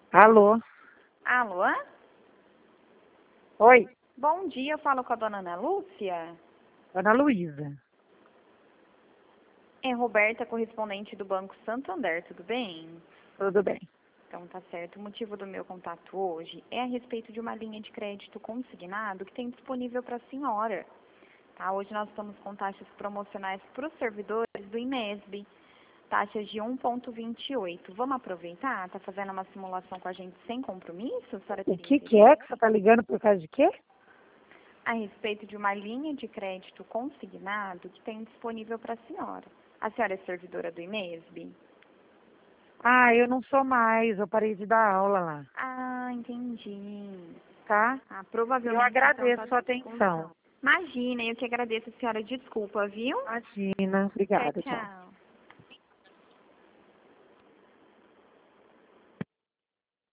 Alô? Alô? Oi, Bom dia, eu falo com a dona Ana Lúcia. Ana Luísa. É Roberta, correspondente do Banco Santander, tudo bem? Tudo bem? Então tá certo. O motivo do meu contato hoje é a respeito de uma linha de crédito consignado que tem disponível para a senhora. Tá? Hoje nós estamos com taxas promocionais para os servidores do IMESB, taxas de 1,28. Vamos aproveitar? Tá fazendo uma simulação com a gente sem compromisso? A senhora O teria que interesse? é que você está ligando por causa de quê? A respeito de uma linha de crédito consignado que tem disponível para a senhora. A senhora é servidora do IMESB? Ah, eu não sou mais, eu parei de dar aula lá, Ah, entendi. tá? Ah, Eu provavelmente então agradeço tá sua descontado. atenção. Imagina, eu que agradeço a senhora. Desculpa, viu? Imagina, Tchau, obrigada, tchau. tchau.